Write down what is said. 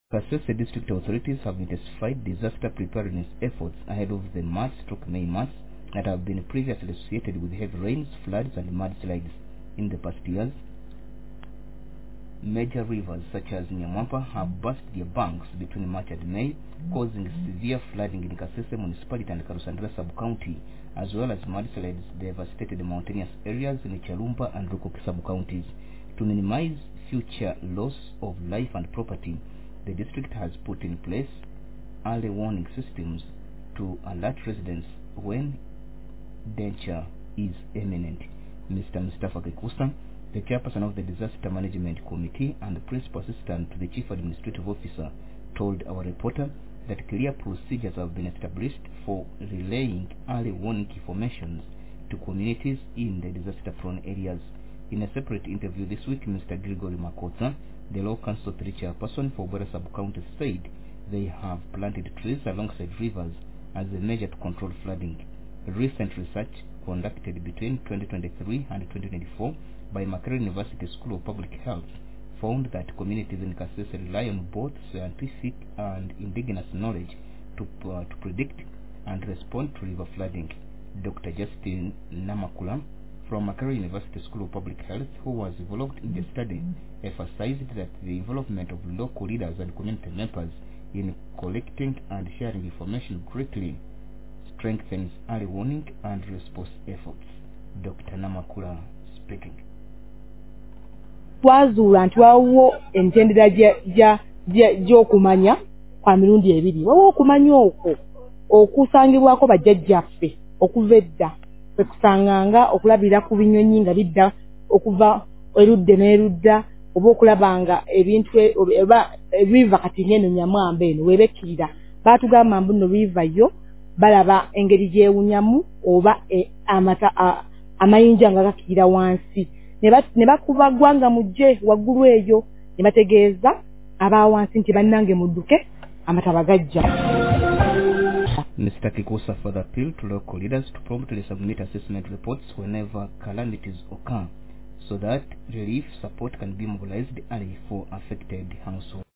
Kasese district authorities have intensified disaster preparedness efforts ahead of the May months that have been previously associated with heavy rains, floods and mudslides in the past years. Major rivers such as Nyamwapa have burst their banks between March and May, causing severe flooding in Kasese municipality and Karusandra sub-county, as well as mudslides devastated mountainous areas in Chalumba and Rukoki sub-counties. To minimize future loss of life and property, the district has put in place early warning systems to alert residents when danger is imminent. Mr. Mustafa Kekusa, the chairperson of the Disaster Management Committee and the principal assistant to the Chief Administrative Officer, told our reporter that clear procedures have been established for relaying early warning information to communities in the disaster-prone areas. In a separate interview this week, Mr. Gregory Makota, the Law Council 3 chairperson for Bwera Sub-County, said they have planted trees alongside rivers as a measure to control flooding. Recent research conducted between 2023 and 2024 by Makerere University School of Public Health found that communities in Kasese rely on both scientific and indigenous knowledge to predict and respond to river flooding. Dr. Justin Namakula from Makerere University School of Public Health, who was involved in the study, emphasized that the involvement of local leaders and community members in collecting and sharing information greatly strengthens early warning and response efforts. Dr. Namakula speaking. Twazuula nti wawo entendera gy'okumanya kwa mirundi ebiri. Wawo okumanya okwo okusangibwako bajjajjaffe okuva edda kwe kusanganga okulabira ku binyonyi nga bidda okuva erudde n'erudda, oba okulabanga ebintu ebiva kati ng'eno Nyamwamba eno webekkirira baatugamba mbu nno bivayo balaba engeri gyewunyamu oba amayinja nga gakkirira wansi ne bakuba ggwanga mujje waggulu eyo ne bategeeza abaawansi nti bannange mudduke amataba gajja. Mr. Kikusa further appealed to local leaders to promptly submit assessment reports whenever calamities occur so that relief support can be mobilized early for affected households.